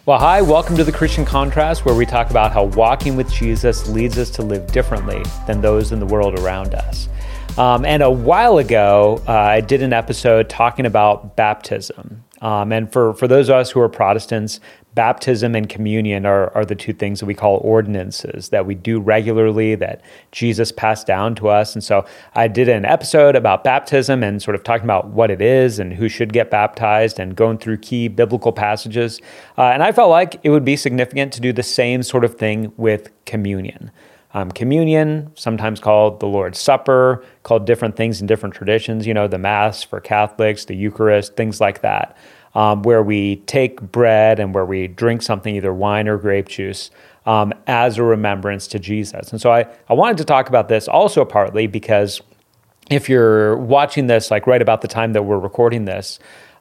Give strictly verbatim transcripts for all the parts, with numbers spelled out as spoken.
Well, hi, welcome to The Christian Contrast, where we talk about how walking with Jesus leads us to live differently than those in the world around us. Um, and a while ago, uh, I did an episode talking about baptism. Um, and for, for those of us who are Protestants, baptism and communion are, are the two things that we call ordinances that we do regularly, that Jesus passed down to us. And so I did an episode about baptism and sort of talking about what it is and who should get baptized and going through key biblical passages. Uh, and I felt like it would be significant to do the same sort of thing with communion. Um, communion, sometimes called the Lord's Supper, called different things in different traditions, you know, the Mass for Catholics, the Eucharist, things like that. Um, where we take bread and where we drink something, either wine or grape juice, um, as a remembrance to Jesus. And so I, I wanted to talk about this also partly because if you're watching this like right about the time that we're recording this,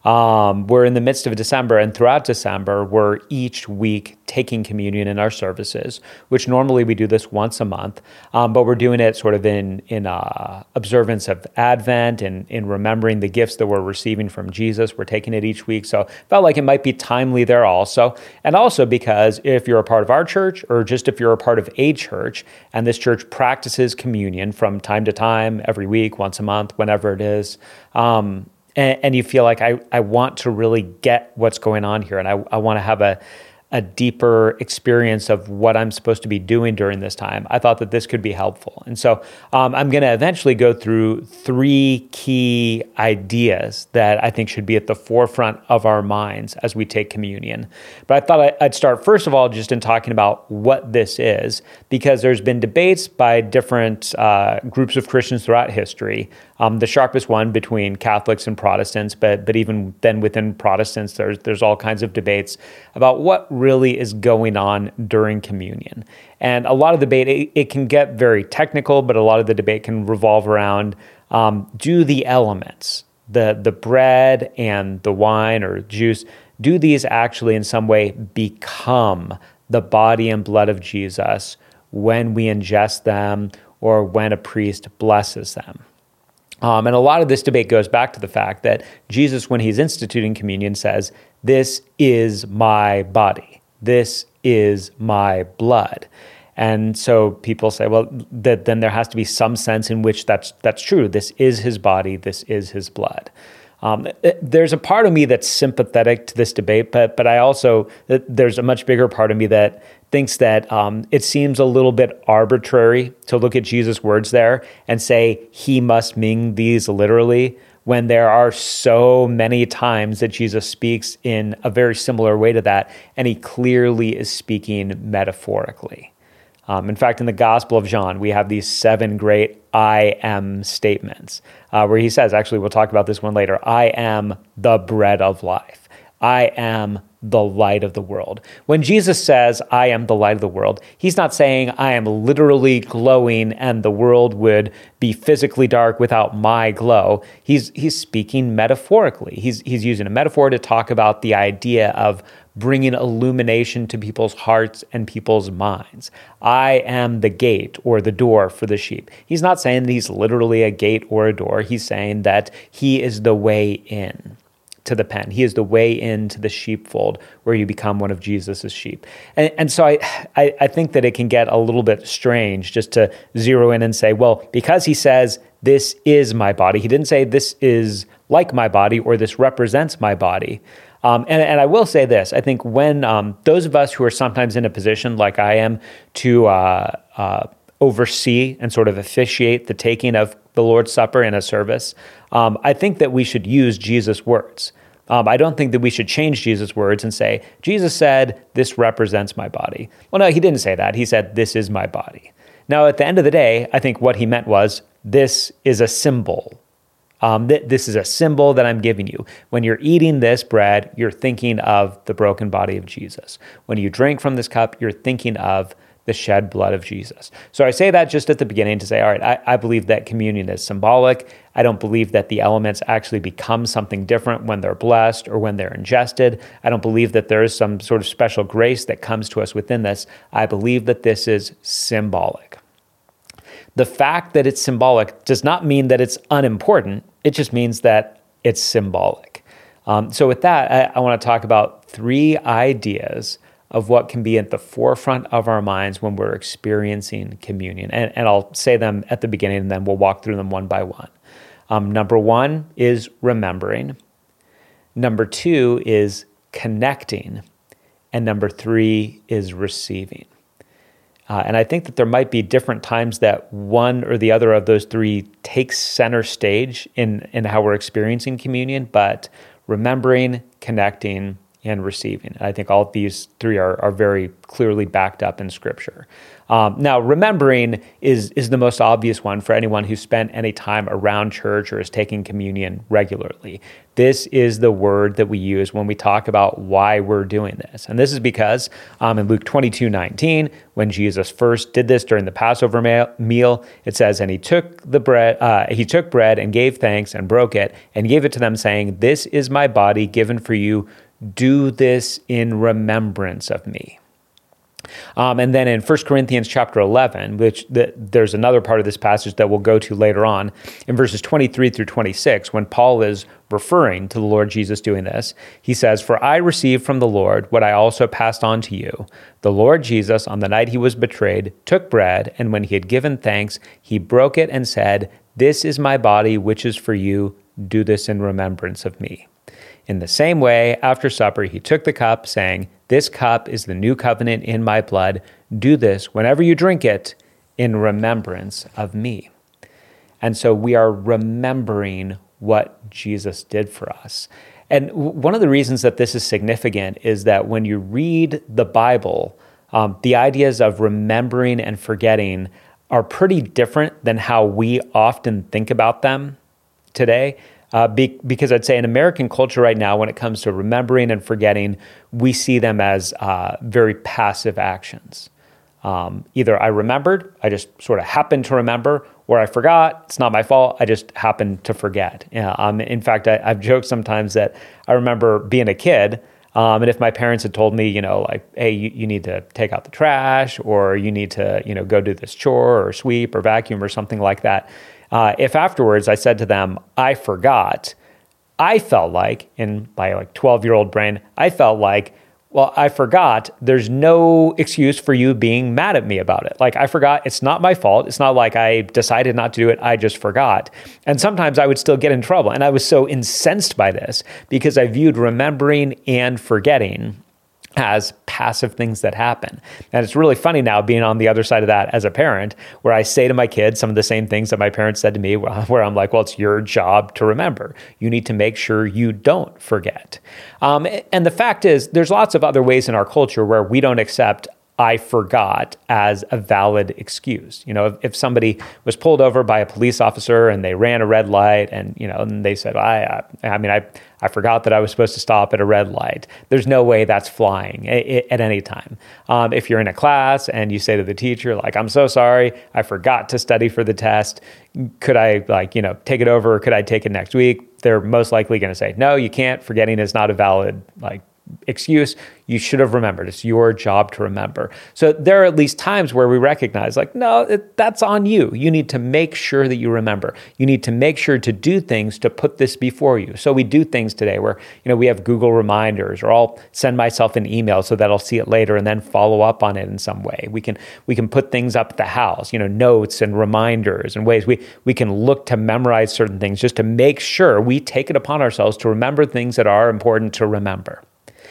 um, we're in the midst of December, and throughout December, we're each week taking communion in our services, which normally we do this once a month, um, but we're doing it sort of in in uh, observance of Advent and in remembering the gifts that we're receiving from Jesus. We're taking it each week, so felt like it might be timely there also, and also because if you're a part of our church, or just if you're a part of a church, and this church practices communion from time to time, every week, once a month, whenever it is, um, And, and you feel like I, I want to really get what's going on here, and I, I want to have a, a deeper experience of what I'm supposed to be doing during this time. I thought that this could be helpful. And so um, I'm going to eventually go through three key ideas that I think should be at the forefront of our minds as we take communion. But I thought I'd start, first of all, just in talking about what this is, because there's been debates by different uh, groups of Christians throughout history. Um, the sharpest one between Catholics and Protestants, but but even then within Protestants, there's there's all kinds of debates about what really is going on during communion. And a lot of the debate, it, it can get very technical, but a lot of the debate can revolve around, um, do the elements, the, the bread and the wine or juice, do these actually in some way become the body and blood of Jesus when we ingest them or when a priest blesses them? Um, and a lot of this debate goes back to the fact that Jesus, when he's instituting communion, says, "This is my body. This is my blood." And so people say, well, that then there has to be some sense in which that's that's true. This is his body. This is his blood. Um, there's a part of me that's sympathetic to this debate, but but I also, there's a much bigger part of me that thinks that um, it seems a little bit arbitrary to look at Jesus' words there and say he must mean these literally, when there are so many times that Jesus speaks in a very similar way to that, and he clearly is speaking metaphorically. Um, in fact, in the Gospel of John, we have these seven great I am statements, uh, where he says, actually, we'll talk about this one later, I am the bread of life. I am the light of the world. When Jesus says, I am the light of the world, he's not saying I am literally glowing and the world would be physically dark without my glow. He's he's speaking metaphorically. He's he's using a metaphor to talk about the idea of bringing illumination to people's hearts and people's minds. I am the gate or the door for the sheep. He's not saying that he's literally a gate or a door. He's saying that he is the way in to the pen. He is the way into the sheepfold where you become one of Jesus's sheep. And, and so I, I, I think that it can get a little bit strange just to zero in and say, well, because he says, this is my body, he didn't say this is like my body or this represents my body. Um, and, and I will say this, I think when um, those of us who are sometimes in a position like I am to uh, uh, oversee and sort of officiate the taking of the Lord's Supper in a service, um, I think that we should use Jesus' words. Um, I don't think that we should change Jesus' words and say, Jesus said, this represents my body. Well, no, he didn't say that. He said, this is my body. Now, at the end of the day, I think what he meant was, this is a symbol. Um, th- this is a symbol that I'm giving you. When you're eating this bread, you're thinking of the broken body of Jesus. When you drink from this cup, you're thinking of the shed blood of Jesus. So I say that just at the beginning to say, all right, I, I believe that communion is symbolic. I don't believe that the elements actually become something different when they're blessed or when they're ingested. I don't believe that there is some sort of special grace that comes to us within this. I believe that this is symbolic. The fact that it's symbolic does not mean that it's unimportant. It just means that it's symbolic. Um, so with that, I, I want to talk about three ideas of what can be at the forefront of our minds when we're experiencing communion. And, and I'll say them at the beginning, and then we'll walk through them one by one. Um, number one is remembering. Number two is connecting. And number three is receiving. Uh, and I think that there might be different times that one or the other of those three takes center stage in, in how we're experiencing communion, but remembering, connecting, and receiving. I think all of these three are, are very clearly backed up in Scripture. Um, now, remembering is, is the most obvious one for anyone who's spent any time around church or is taking communion regularly. This is the word that we use when we talk about why we're doing this. And this is because um, in Luke twenty-two nineteen, when Jesus first did this during the Passover ma- meal, it says, and he took the bread, uh, he took bread and gave thanks and broke it and gave it to them, saying, this is my body given for you. Do this in remembrance of me. Um, and then in First Corinthians chapter eleven, which the, there's another part of this passage that we'll go to later on, in verses twenty-three through twenty-six, when Paul is referring to the Lord Jesus doing this, he says, for I received from the Lord what I also passed on to you. The Lord Jesus, on the night he was betrayed, took bread, and when he had given thanks, he broke it and said, this is my body, which is for you. Do this in remembrance of me. In the same way, after supper, he took the cup, saying, this cup is the new covenant in my blood. Do this whenever you drink it in remembrance of me. And so we are remembering what Jesus did for us. And one of the reasons that this is significant is that when you read the Bible, um, the ideas of remembering and forgetting are pretty different than how we often think about them today. Uh, be, because I'd say in American culture right now, when it comes to remembering and forgetting, we see them as uh, very passive actions. Um, either I remembered, I just sort of happened to remember, or I forgot, it's not my fault, I just happened to forget. Yeah, um, in fact, I, I've joked sometimes that I remember being a kid, um, and if my parents had told me, you know, like, hey, you, you need to take out the trash, or you need to, you know, go do this chore, or sweep, or vacuum, or something like that, Uh, if afterwards I said to them, I forgot, I felt like, in my like twelve-year-old brain, I felt like, well, I forgot, there's no excuse for you being mad at me about it. Like, I forgot, it's not my fault. It's not like I decided not to do it, I just forgot. And sometimes I would still get in trouble. And I was so incensed by this because I viewed remembering and forgetting as passive things that happen. And it's really funny now being on the other side of that as a parent, where I say to my kids some of the same things that my parents said to me, where I'm like, well, it's your job to remember. You need to make sure you don't forget. Um, and the fact is, there's lots of other ways in our culture where we don't accept I forgot as a valid excuse. You know, if, if somebody was pulled over by a police officer and they ran a red light and, you know, and they said, I, I, I mean, I, I forgot that I was supposed to stop at a red light. There's no way that's flying at, at any time. Um, if you're in a class and you say to the teacher, like, I'm so sorry, I forgot to study for the test. Could I, like, you know, take it over? Or could I take it next week? They're most likely going to say, no, you can't. Forgetting is not a valid, like, excuse. You should have remembered. It's your job to remember. So there are at least times where we recognize, like, no, it, that's on you. You need to make sure that you remember. You need to make sure to do things to put this before you. So we do things today where, you know, we have Google reminders, or I'll send myself an email so that I'll see it later and then follow up on it in some way. We can we can put things up at the house, you know, notes and reminders and ways we we can look to memorize certain things just to make sure we take it upon ourselves to remember things that are important to remember.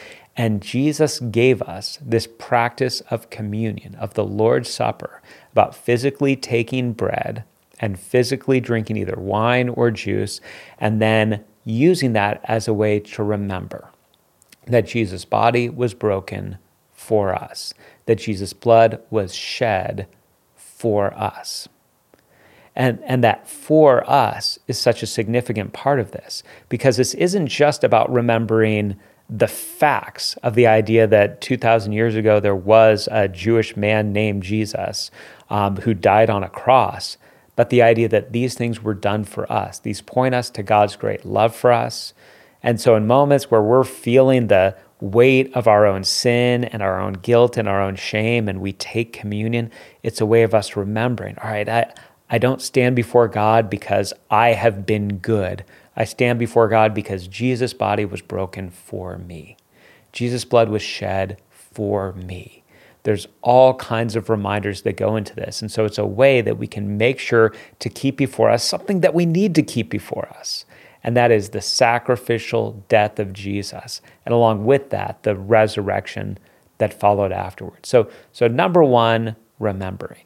And Jesus gave us this practice of communion, of the Lord's Supper, about physically taking bread and physically drinking either wine or juice, and then using that as a way to remember that Jesus' body was broken for us, that Jesus' blood was shed for us. And, and that for us is such a significant part of this, because this isn't just about remembering the facts of the idea that two thousand years ago there was a Jewish man named Jesus um, who died on a cross, but the idea that these things were done for us. These point us to God's great love for us. And so in moments where we're feeling the weight of our own sin and our own guilt and our own shame, and we take communion, it's a way of us remembering, all right, I, I don't stand before God because I have been good. I stand before God because Jesus' body was broken for me. Jesus' blood was shed for me. There's all kinds of reminders that go into this. And so it's a way that we can make sure to keep before us something that we need to keep before us. And that is the sacrificial death of Jesus. And along with that, the resurrection that followed afterwards. So, so number one, remembering.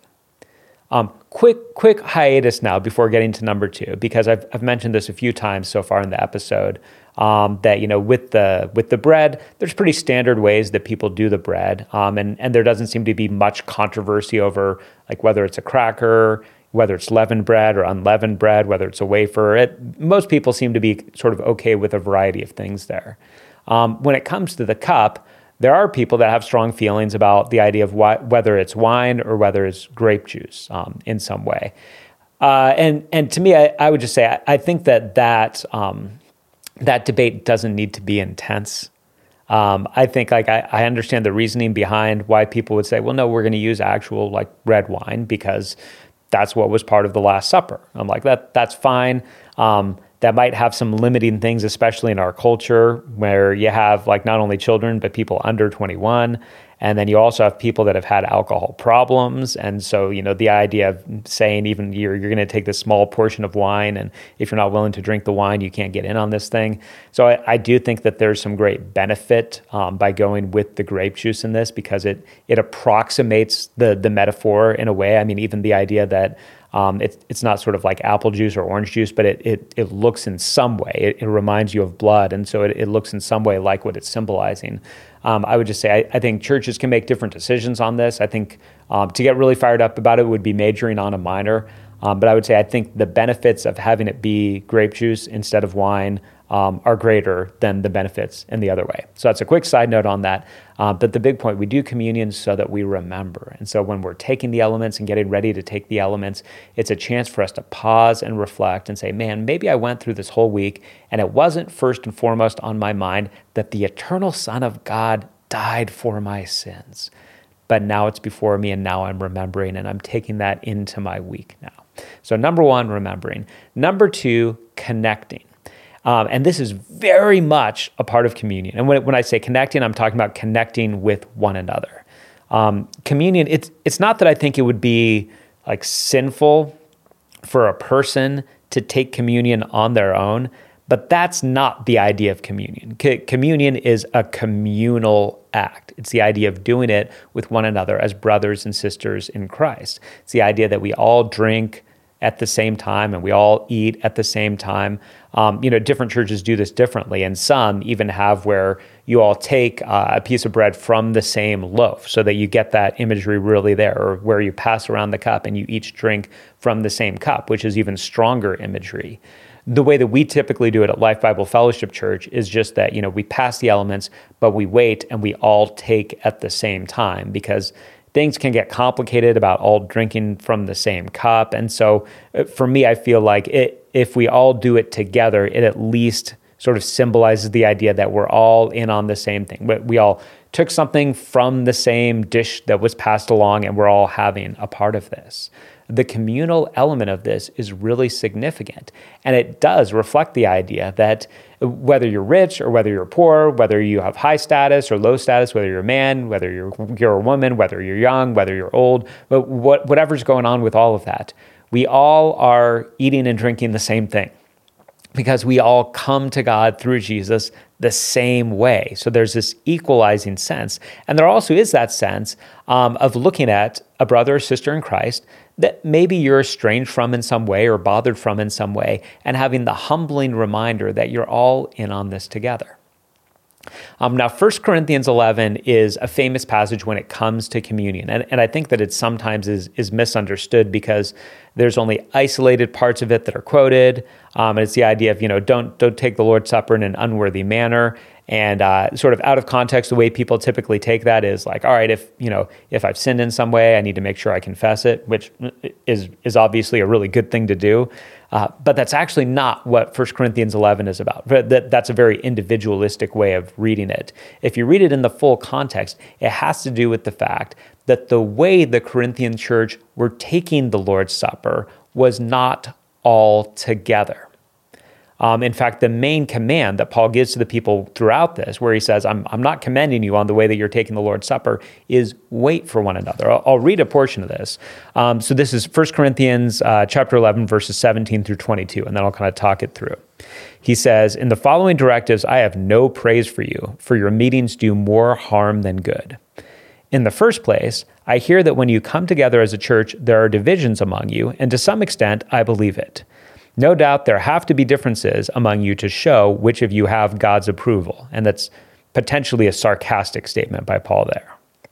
Um, quick, quick hiatus now before getting to number two, because I've, I've mentioned this a few times so far in the episode, um, that, you know, with the with the bread, there's pretty standard ways that people do the bread, um, and, and there doesn't seem to be much controversy over like whether it's a cracker, whether it's leavened bread or unleavened bread, whether it's a wafer. It, most people seem to be sort of okay with a variety of things there. Um, when it comes to the cup, there are people that have strong feelings about the idea of why, whether it's wine or whether it's grape juice um, in some way. Uh, and and to me, I, I would just say, I, I think that that, um, that debate doesn't need to be intense. Um, I think like I, I understand the reasoning behind why people would say, well, no, we're going to use actual like red wine because that's what was part of the Last Supper. I'm like, that that's fine. Um, that might have some limiting things, especially in our culture, where you have like not only children, but people under twenty-one. And then you also have people that have had alcohol problems. And so, you know, the idea of saying even you're, you're going to take this small portion of wine, and if you're not willing to drink the wine, you can't get in on this thing. So I, I do think that there's some great benefit um, by going with the grape juice in this, because it it approximates the the metaphor in a way. I mean, even the idea that Um, it, it's not sort of like apple juice or orange juice, but it it, it looks in some way, it, it reminds you of blood, and so it, it looks in some way like what it's symbolizing. Um, I would just say I, I think churches can make different decisions on this. I think um, to get really fired up about it would be majoring on a minor, um, but I would say I think the benefits of having it be grape juice instead of wine um, are greater than the benefits in the other way. So that's a quick side note on that. Uh, but the big point, we do communion so that we remember. And so when we're taking the elements and getting ready to take the elements, it's a chance for us to pause and reflect and say, man, maybe I went through this whole week and it wasn't first and foremost on my mind that the eternal Son of God died for my sins. But now it's before me, and now I'm remembering, and I'm taking that into my week now. So number one, remembering. Number two, connecting. Um, and this is very much a part of communion. And when, when I say connecting, I'm talking about connecting with one another. Um, communion, it's it's not that I think it would be like sinful for a person to take communion on their own, but that's not the idea of communion. C- communion is a communal act. It's the idea of doing it with one another as brothers and sisters in Christ. It's the idea that we all drink at the same time and we all eat at the same time. Um, you know, different churches do this differently, and some even have where you all take uh, a piece of bread from the same loaf so that you get that imagery really there, or where you pass around the cup and you each drink from the same cup, which is even stronger imagery. The way that we typically do it at Life Bible Fellowship Church is just that, you know, we pass the elements, but we wait and we all take at the same time, because things can get complicated about all drinking from the same cup. And so for me, I feel like it, if we all do it together, it at least sort of symbolizes the idea that we're all in on the same thing. We all took something from the same dish that was passed along, and we're all having a part of this. The communal element of this is really significant, and it does reflect the idea that whether you're rich or whether you're poor, whether you have high status or low status, whether you're a man, whether you're you're a woman, whether you're young, whether you're old, but what, whatever's going on with all of that, we all are eating and drinking the same thing, because we all come to God through Jesus the same way. So there's this equalizing sense. And there also is that sense um, of looking at a brother or sister in Christ that maybe you're estranged from in some way or bothered from in some way, and having the humbling reminder that you're all in on this together. Um, now, First Corinthians eleven is a famous passage when it comes to communion, and, and I think that it sometimes is, is misunderstood because there's only isolated parts of it that are quoted, um, and it's the idea of, you know, don't don't take the Lord's Supper in an unworthy manner. And uh, sort of out of context, the way people typically take that is like, all right, if you know, if I've sinned in some way, I need to make sure I confess it, which is is obviously a really good thing to do. Uh, but that's actually not what First Corinthians eleven is about. That, that's a very individualistic way of reading it. If you read it in the full context, it has to do with the fact that the way the Corinthian church were taking the Lord's Supper was not all together. Um, in fact, the main command that Paul gives to the people throughout this, where he says, I'm, I'm not commending you on the way that you're taking the Lord's Supper, is wait for one another. I'll, I'll read a portion of this. Um, so this is First Corinthians uh, chapter eleven, verses seventeen through twenty-two, and then I'll kind of talk it through. He says, in the following directives, I have no praise for you, for your meetings do more harm than good. In the first place, I hear that when you come together as a church, there are divisions among you, and to some extent, I believe it. No doubt there have to be differences among you to show which of you have God's approval. And that's potentially a sarcastic statement by Paul there.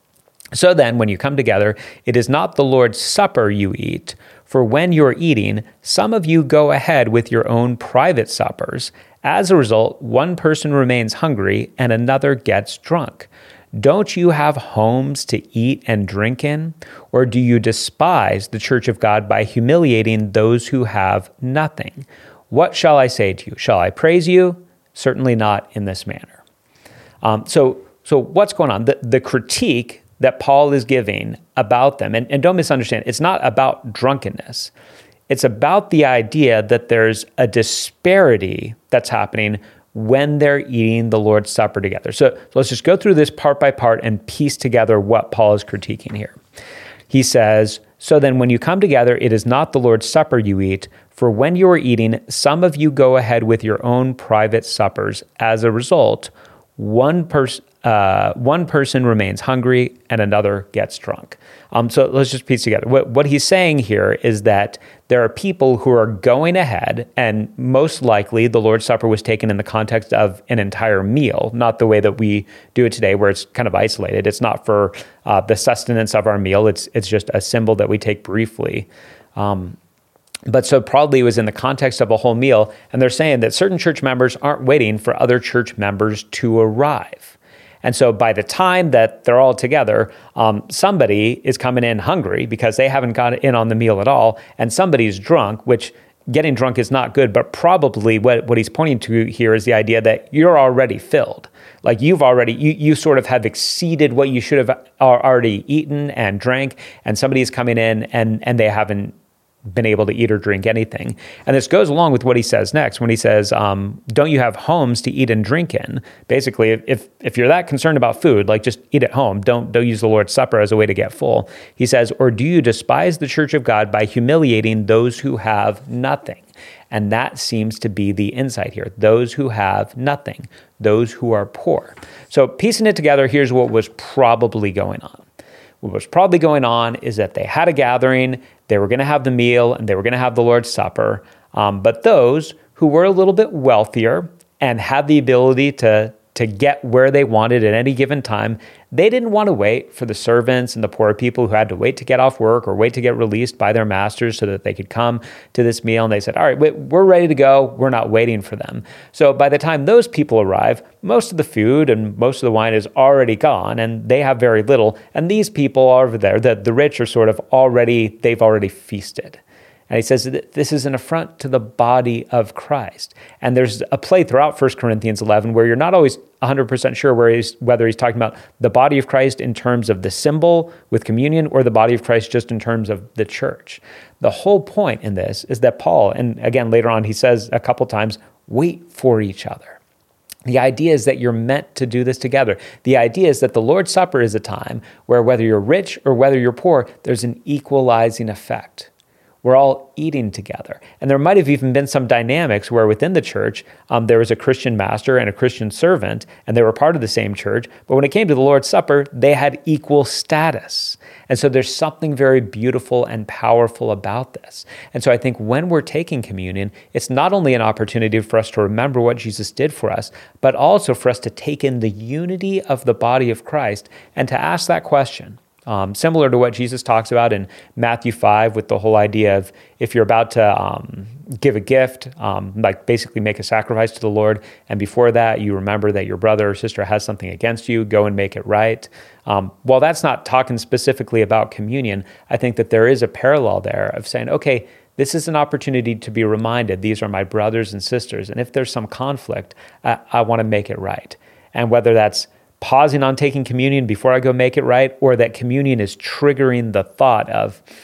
So then, when you come together, it is not the Lord's Supper you eat, for when you're eating, some of you go ahead with your own private suppers. As a result, one person remains hungry and another gets drunk. Don't you have homes to eat and drink in? Or do you despise the church of God by humiliating those who have nothing? What shall I say to you? Shall I praise you? Certainly not in this manner. Um, so, so what's going on? The, the critique that Paul is giving about them, and, and don't misunderstand, it's not about drunkenness. It's about the idea that there's a disparity that's happening when they're eating the Lord's Supper together. So, so let's just go through this part by part and piece together what Paul is critiquing here. He says, so then when you come together, it is not the Lord's Supper you eat, for when you are eating, some of you go ahead with your own private suppers. As a result, one person uh, one person remains hungry and another gets drunk. Um, so let's just piece together. What, what he's saying here is that there are people who are going ahead, and most likely the Lord's Supper was taken in the context of an entire meal, not the way that we do it today, where it's kind of isolated. It's not for uh, the sustenance of our meal. It's it's just a symbol that we take briefly. Um, But so probably it was in the context of a whole meal, and they're saying that certain church members aren't waiting for other church members to arrive. And so by the time that they're all together, um, somebody is coming in hungry because they haven't got in on the meal at all, and somebody's drunk, which getting drunk is not good, but probably what, what he's pointing to here is the idea that you're already filled. Like you've already, you, you sort of have exceeded what you should have already eaten and drank, and somebody's coming in and, and they haven't been able to eat or drink anything. And this goes along with what he says next when he says, um, don't you have homes to eat and drink in? Basically, if if you're that concerned about food, like just eat at home. Don't, don't use the Lord's Supper as a way to get full. He says, or do you despise the church of God by humiliating those who have nothing? And that seems to be the insight here. Those who have nothing, those who are poor. So piecing it together, here's what was probably going on. What was probably going on is that they had a gathering, they were going to have the meal, and they were going to have the Lord's Supper. Um, but those who were a little bit wealthier and had the ability to, to get where they wanted at any given time, they didn't want to wait for the servants and the poor people who had to wait to get off work or wait to get released by their masters so that they could come to this meal. And they said, all right, wait, we're ready to go. We're not waiting for them. So by the time those people arrive, most of the food and most of the wine is already gone, and they have very little. And these people over there, the, the rich are sort of already, they've already feasted. And he says that this is an affront to the body of Christ. And there's a play throughout First Corinthians eleven where you're not always one hundred percent sure where he's, whether he's talking about the body of Christ in terms of the symbol with communion or the body of Christ just in terms of the church. The whole point in this is that Paul, and again later on he says a couple times, wait for each other. The idea is that you're meant to do this together. The idea is that the Lord's Supper is a time where whether you're rich or whether you're poor, there's an equalizing effect. We're all eating together. And there might have even been some dynamics where within the church, um, there was a Christian master and a Christian servant, and they were part of the same church. But when it came to the Lord's Supper, they had equal status. And so there's something very beautiful and powerful about this. And so I think when we're taking communion, it's not only an opportunity for us to remember what Jesus did for us, but also for us to take in the unity of the body of Christ and to ask that question. Um, similar to what Jesus talks about in Matthew five with the whole idea of if you're about to um, give a gift, um, like basically make a sacrifice to the Lord, and before that you remember that your brother or sister has something against you, go and make it right. Um, while that's not talking specifically about communion, I think that there is a parallel there of saying, okay, this is an opportunity to be reminded, these are my brothers and sisters, and if there's some conflict, I, I want to make it right. And whether that's pausing on taking communion before I go make it right, or that communion is triggering the thought of,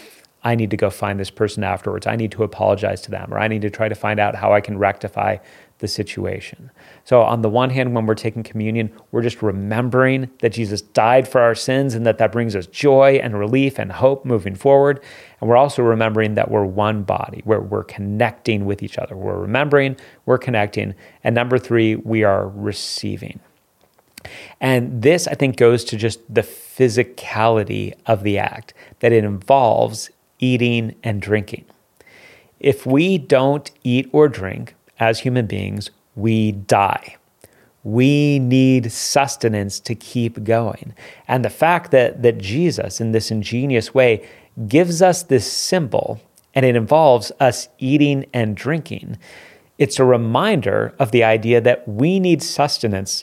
I need to go find this person afterwards. I need to apologize to them, or I need to try to find out how I can rectify the situation. So on the one hand, when we're taking communion, we're just remembering that Jesus died for our sins and that that brings us joy and relief and hope moving forward. And we're also remembering that we're one body, where we're connecting with each other. We're remembering, we're connecting. And number three, we are receiving. And this, I think, goes to just the physicality of the act, that it involves eating and drinking. If we don't eat or drink as human beings, we die. We need sustenance to keep going. And the fact that, that Jesus, in this ingenious way, gives us this symbol, and it involves us eating and drinking, it's a reminder of the idea that we need sustenance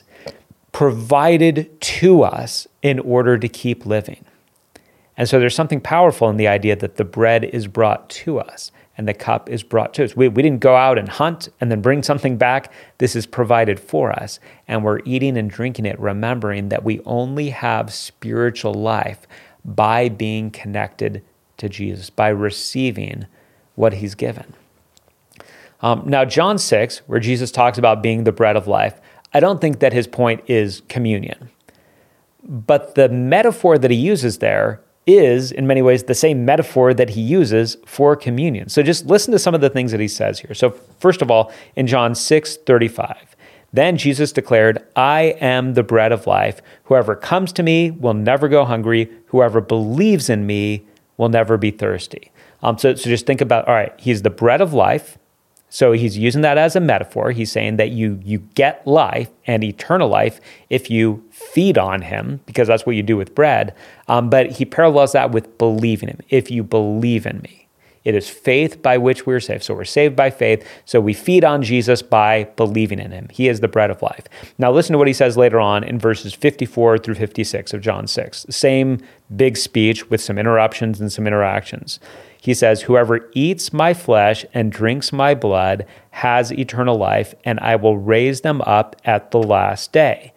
provided to us in order to keep living. And so there's something powerful in the idea that the bread is brought to us and the cup is brought to us. We, we didn't go out and hunt and then bring something back. This is provided for us, and we're eating and drinking it, remembering that we only have spiritual life by being connected to Jesus, by receiving what he's given. Um, now, John six, where Jesus talks about being the bread of life, I don't think that his point is communion. But the metaphor that he uses there is, in many ways, the same metaphor that he uses for communion. So just listen to some of the things that he says here. So first of all, in John six thirty-five, then Jesus declared, I am the bread of life. Whoever comes to me will never go hungry. Whoever believes in me will never be thirsty. Um, so, so just think about, all right, he's the bread of life. So he's using that as a metaphor. He's saying that you you get life and eternal life if you feed on him, because that's what you do with bread. Um, but he parallels that with believing him. If you believe in me, it is faith by which we're saved. So we're saved by faith. So we feed on Jesus by believing in him. He is the bread of life. Now listen to what he says later on in verses fifty-four through fifty-six of John six. Same big speech with some interruptions and some interactions. He says, whoever eats my flesh and drinks my blood has eternal life, and I will raise them up at the last day.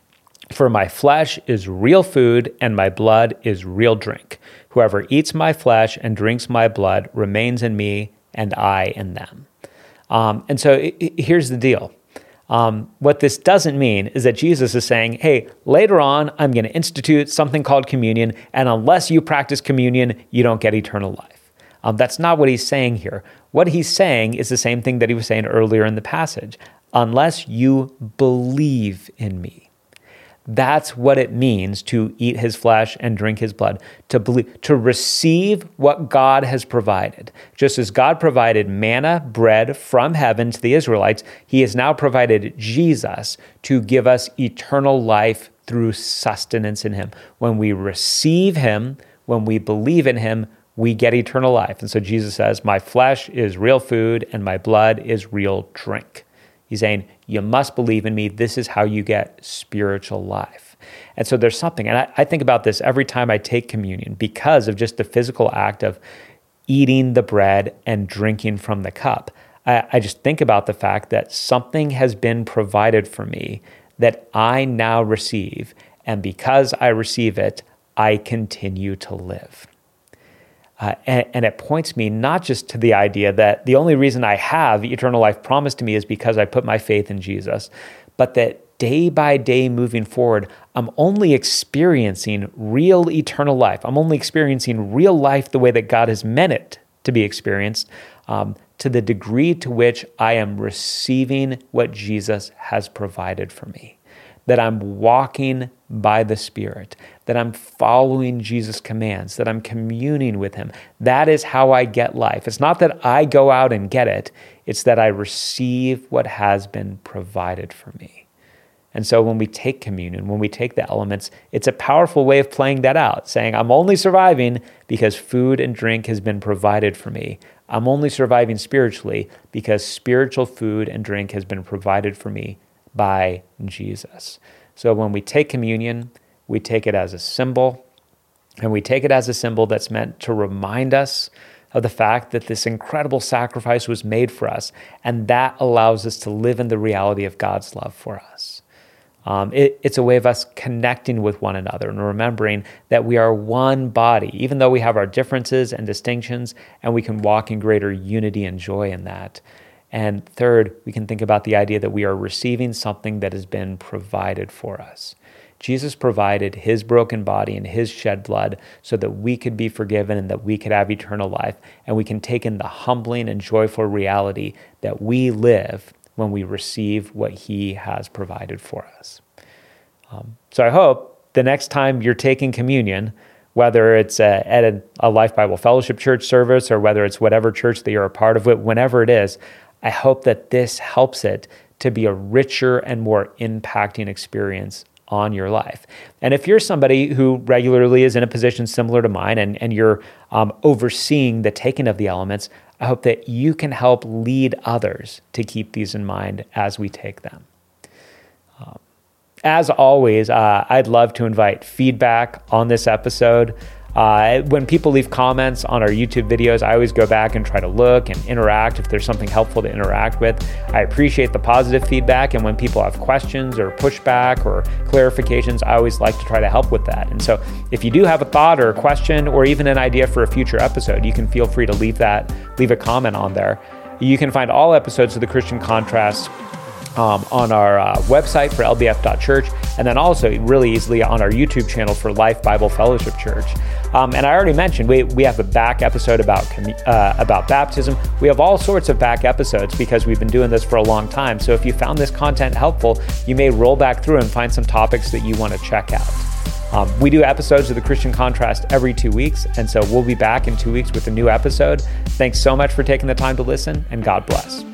For my flesh is real food, and my blood is real drink. Whoever eats my flesh and drinks my blood remains in me, and I in them. Um, and so it, it, here's the deal. Um, what this doesn't mean is that Jesus is saying, hey, later on, I'm going to institute something called communion, and unless you practice communion, you don't get eternal life. Um, that's not what he's saying here. What he's saying is the same thing that he was saying earlier in the passage. Unless you believe in me. That's what it means to eat his flesh and drink his blood, to believe, to receive what God has provided. Just as God provided manna, bread from heaven to the Israelites, he has now provided Jesus to give us eternal life through sustenance in him. When we receive him, when we believe in him, we get eternal life. And so Jesus says, my flesh is real food and my blood is real drink. He's saying, you must believe in me. This is how you get spiritual life. And so there's something, and I, I think about this every time I take communion because of just the physical act of eating the bread and drinking from the cup. I, I just think about the fact that something has been provided for me that I now receive. And because I receive it, I continue to live. Uh, and, and it points me not just to the idea that the only reason I have eternal life promised to me is because I put my faith in Jesus, but that day by day moving forward, I'm only experiencing real eternal life. I'm only experiencing real life the way that God has meant it to be experienced, um, to the degree to which I am receiving what Jesus has provided for me. That I'm walking by the Spirit, that I'm following Jesus' commands, that I'm communing with him. That is how I get life. It's not that I go out and get it. It's that I receive what has been provided for me. And so when we take communion, when we take the elements, it's a powerful way of playing that out, saying, I'm only surviving because food and drink has been provided for me. I'm only surviving spiritually because spiritual food and drink has been provided for me by Jesus. So when we take communion, we take it as a symbol, and we take it as a symbol that's meant to remind us of the fact that this incredible sacrifice was made for us, and that allows us to live in the reality of God's love for us. Um, it, it's a way of us connecting with one another and remembering that we are one body, even though we have our differences and distinctions, and we can walk in greater unity and joy in that. And third, we can think about the idea that we are receiving something that has been provided for us. Jesus provided his broken body and his shed blood so that we could be forgiven and that we could have eternal life. And we can take in the humbling and joyful reality that we live when we receive what he has provided for us. Um, so I hope the next time you're taking communion, whether it's a, at a, a Life Bible Fellowship Church service or whether it's whatever church that you're a part of, whenever it is, I hope that this helps it to be a richer and more impacting experience on your life. And if you're somebody who regularly is in a position similar to mine and, and you're um, overseeing the taking of the elements, I hope that you can help lead others to keep these in mind as we take them. Um, as always, uh, I'd love to invite feedback on this episode. Uh, when people leave comments on our YouTube videos, I always go back and try to look and interact if there's something helpful to interact with. I appreciate the positive feedback, and when people have questions or pushback or clarifications, I always like to try to help with that. And so if you do have a thought or a question or even an idea for a future episode, you can feel free to leave that, leave a comment on there. You can find all episodes of The Christian Contrast Um, on our uh, website for L B F dot church, and then also really easily on our YouTube channel for Life Bible Fellowship Church. Um, and I already mentioned we we have a back episode about uh, about baptism. We have all sorts of back episodes because we've been doing this for a long time. So if you found this content helpful, you may roll back through and find some topics that you want to check out. Um, we do episodes of The Christian Contrast every two weeks, and so we'll be back in two weeks with a new episode. Thanks so much for taking the time to listen, and God bless.